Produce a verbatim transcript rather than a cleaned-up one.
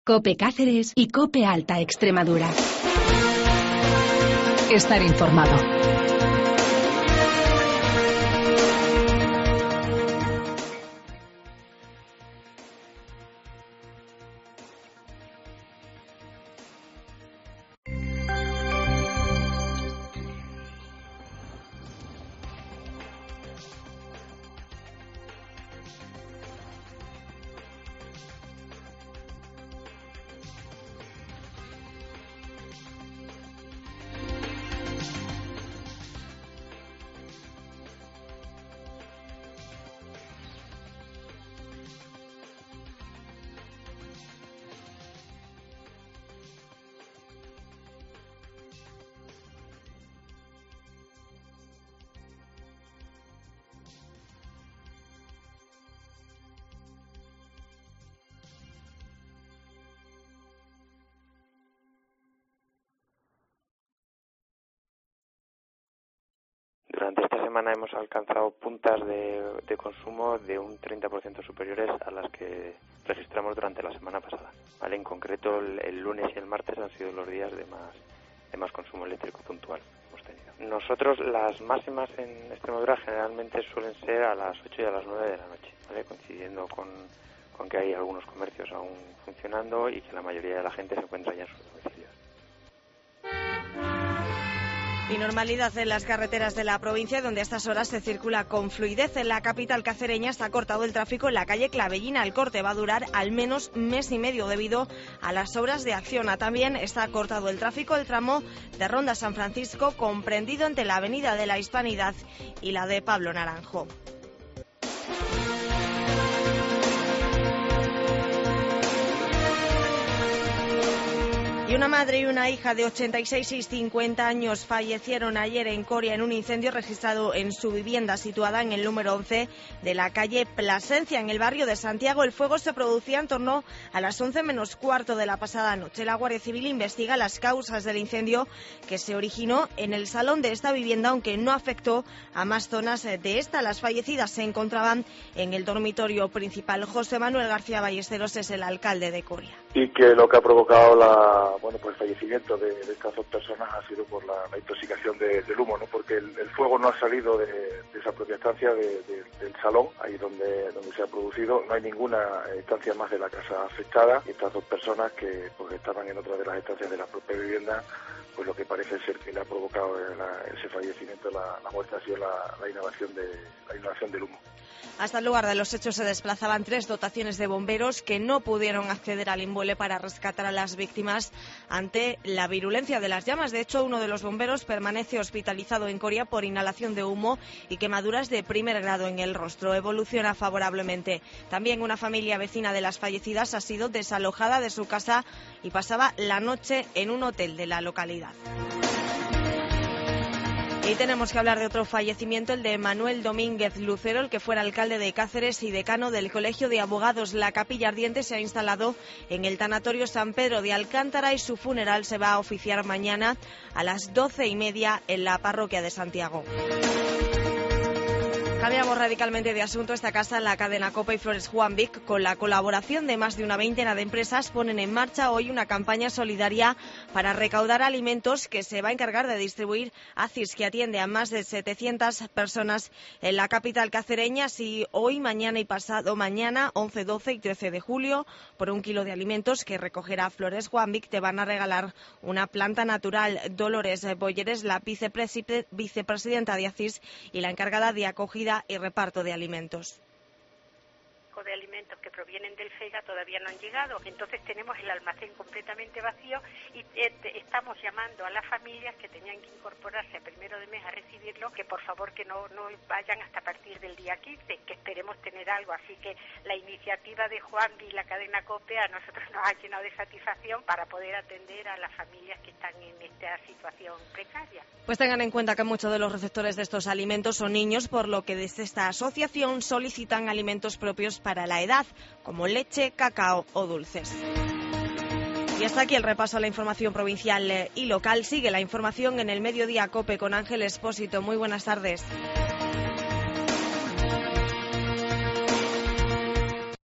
COPE Cáceres y COPE Alta Extremadura. Estar informado. Durante esta semana hemos alcanzado puntas de, de consumo de un treinta por ciento superiores a las que registramos durante la semana pasada. ¿Vale? En concreto, el, el lunes y el martes han sido los días de más, de más consumo eléctrico puntual que hemos tenido. Nosotros, las máximas en Extremadura generalmente suelen ser a las ocho y a las nueve de la noche, ¿vale? Coincidiendo con, con que hay algunos comercios aún funcionando y que la mayoría de la gente se encuentra ya en sus domicilios. Y normalidad en las carreteras de la provincia, donde a estas horas se circula con fluidez. En la capital cacereña está cortado el tráfico en la calle Clavellina. El corte va a durar al menos mes y medio debido a las obras de Acciona. También está cortado el tráfico el tramo de Ronda San Francisco, comprendido entre la avenida de la Hispanidad y la de Pablo Naranjo. Y una madre y una hija de ochenta y seis y cincuenta años fallecieron ayer en Coria en un incendio registrado en su vivienda situada en el número once de la calle Plasencia, en el barrio de Santiago. El fuego se producía en torno a las once menos cuarto de la pasada noche. La Guardia Civil investiga las causas del incendio que se originó en el salón de esta vivienda, aunque no afectó a más zonas de esta. Las fallecidas se encontraban en el dormitorio principal. José Manuel García Ballesteros es el alcalde de Coria. Y que lo que ha provocado la bueno pues el fallecimiento de, de estas dos personas ha sido por la, la intoxicación de, del humo, ¿no? Porque el, el fuego no ha salido de, de esa propia estancia de, de, del salón, ahí donde donde se ha producido. No hay ninguna estancia más de la casa afectada. Y estas dos personas que pues estaban en otra de las estancias de la propia vivienda, pues lo que parece ser que le ha provocado la, ese fallecimiento, la, la muerte, ha sido la, la inhalación de la inhalación del humo. Hasta el lugar de los hechos se desplazaban tres dotaciones de bomberos que no pudieron acceder al inmueble para rescatar a las víctimas ante la virulencia de las llamas. De hecho, uno de los bomberos permanece hospitalizado en Coria por inhalación de humo y quemaduras de primer grado en el rostro. Evoluciona favorablemente. También una familia vecina de las fallecidas ha sido desalojada de su casa y pasaba la noche en un hotel de la localidad. Y tenemos que hablar de otro fallecimiento, el de Manuel Domínguez Lucero, el que fuera alcalde de Cáceres y decano del Colegio de Abogados. La capilla ardiente se ha instalado en el tanatorio San Pedro de Alcántara y su funeral se va a oficiar mañana a las doce y media en la parroquia de Santiago. Cambiamos radicalmente de asunto. Esta casa, la cadena COPE y Flores Juan Vic, con la colaboración de más de una veintena de empresas, ponen en marcha hoy una campaña solidaria para recaudar alimentos que se va a encargar de distribuir A C I S, que atiende a más de setecientas personas en la capital cacereña. Así, hoy, mañana y pasado mañana, once, doce y trece de julio, por un kilo de alimentos que recogerá Flores Juan Vic, te van a regalar una planta natural. Dolores Boyeres, la vicepresidenta de A C I S y la encargada de acogida y reparto de alimentos. De alimentos que provienen del FEGA todavía no han llegado, entonces tenemos el almacén completamente vacío y eh, estamos llamando a las familias que tenían que incorporarse a primero de mes a recibirlo, que por favor que no, no vayan hasta a partir del día quince, que esperemos tener algo. Así que la iniciativa de Juan y la cadena COPE a nosotros nos ha llenado de satisfacción para poder atender a las familias que están en esta situación precaria. Pues tengan en cuenta que muchos de los receptores de estos alimentos son niños, por lo que desde esta asociación solicitan alimentos propios para para la edad, como leche, cacao o dulces. Y hasta aquí el repaso a la información provincial y local. Sigue la información en el Mediodía COPE con Ángel Expósito. Muy buenas tardes.